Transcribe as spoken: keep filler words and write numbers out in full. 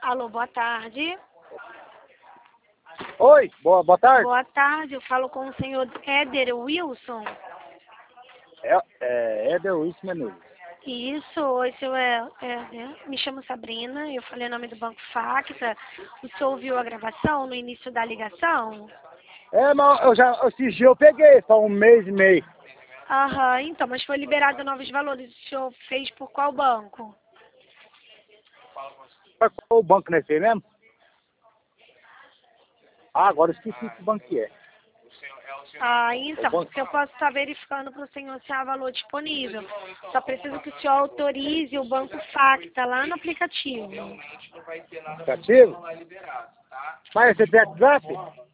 Alô, boa tarde. Oi, boa, boa tarde. Boa tarde, eu falo com o senhor Éder Wilson. É, é Éder Wilson Menezes. Isso, oi, senhor Éder. Me chamo Sabrina, eu falei o nome do Banco Facta. O senhor ouviu a gravação no início da ligação? É, mas eu já, esses dias eu peguei, só um mês e meio. Aham, então, mas foi liberado novos valores. O senhor fez por qual banco? Qual o banco nesse aí mesmo? Ah, agora eu esqueci que banco que é. Ah, então, banco. porque eu posso estar verificando para o senhor se há valor disponível. Só preciso que o senhor autorize o Banco Facta lá no aplicativo. Aplicativo? Mas você tem WhatsApp?